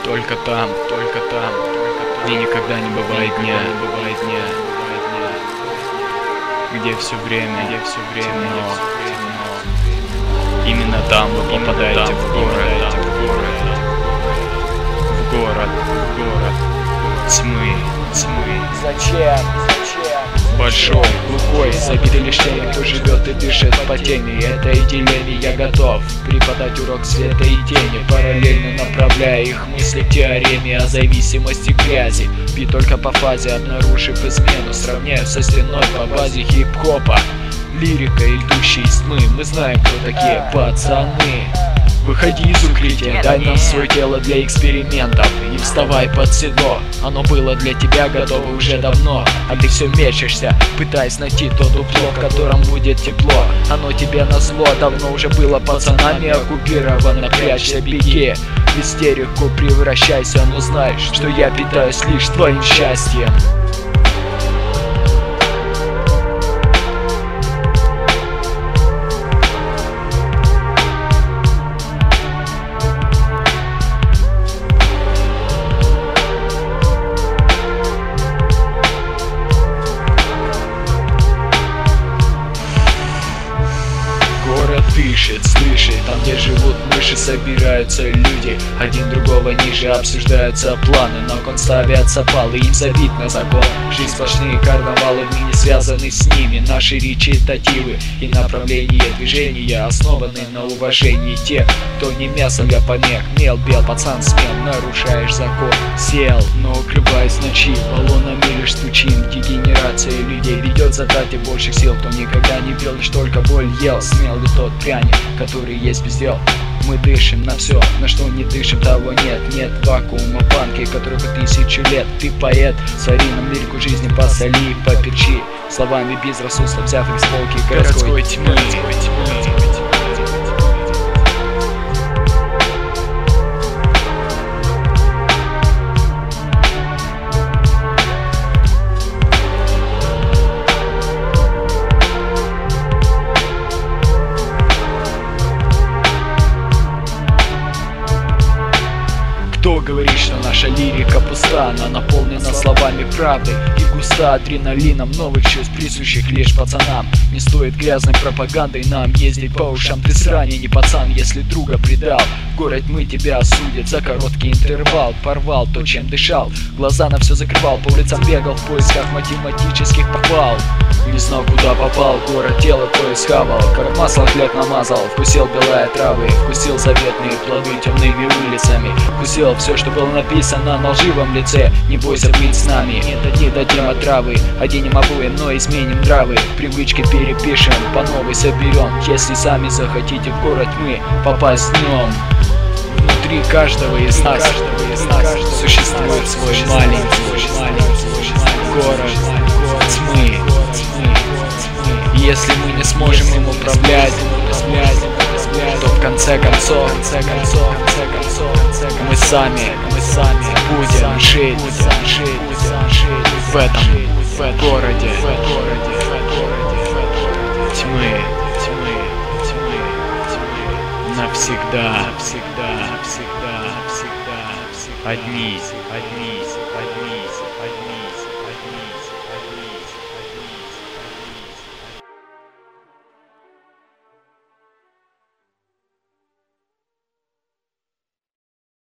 только там, где никогда не бывает дня, где все время темно. Именно там вы попадаете в город тьмы. Зачем? Большой, глухой, забитый лишь теми, кто живет и дышит по тени. Этой дилемме я готов преподать урок света и тени, параллельно направляя их мысли к теореме о зависимости грязи. Бит только по фазе, обнаружив измену, сравняю со стеной по базе хип-хопа. Лирика, идущая из тьмы, мы знаем, кто такие пацаны. Выходи из укрытия, дай нам свое тело для экспериментов и вставай под седло. Оно было для тебя готово уже давно, а ты все мечешься, пытаясь найти то дупло, в котором будет тепло. Оно тебе назло, давно уже было пацанами оккупировано. Прячься, беги, в истерику превращайся, но знаешь, что я питаюсь лишь твоим счастьем. Дышит, слышит, там где живут мыши, собираются люди, один другого ниже, обсуждаются планы, на кон ставятся палы, им забит на закон. Жизнь сплошные карнавалы, мы не связаны с ними, наши речитативы и направления движения основаны на уважении тех, кто не мясо для помех. Мел, бел, пацан смел, нарушаешь закон. Сел, но укрываясь в ночи, баллонами лишь стучим. Дегенерация людей ведет за трате больших сил, кто никогда не пил, лишь только боль ел. Смел ли тот пряник, который есть без дел? Мы дышим на все, на что не дышим, того нет. Нет вакуума, банки, которых 1000 лет. Ты поэт, свари нам лирику жизни, посоли, поперчи словами безрассудства, взяв их с полки городской тьмы. Кто говорит, что наша лирика пуста? Она наполнена словами правды и густа адреналином новых чувств, присущих лишь пацанам. Не стоит грязной пропагандой нам ездить по ушам. Ты срань, не пацан, если друга предал. Город мы тебя осудят за короткий интервал. Порвал то, чем дышал, глаза на все закрывал, по улицам бегал в поисках математических похвал. Не знал, куда попал, город тело твое схавал, как масло хлеб намазал, вкусил белая травы, вкусил заветные плоды темными улицами, вкусил все, что было написано на лживом лице. Не бойся быть с нами, не дадим отравы, оденем обои, но изменим нравы, привычки перепишем, по новой соберем. Если сами захотите в город мы попасть днем, внутри каждого из нас существует свой маленький город тьмы. Если мы не сможем им управлять, то в конце концов мы сами будем жить в этом городе тьмы навсегда. Одни.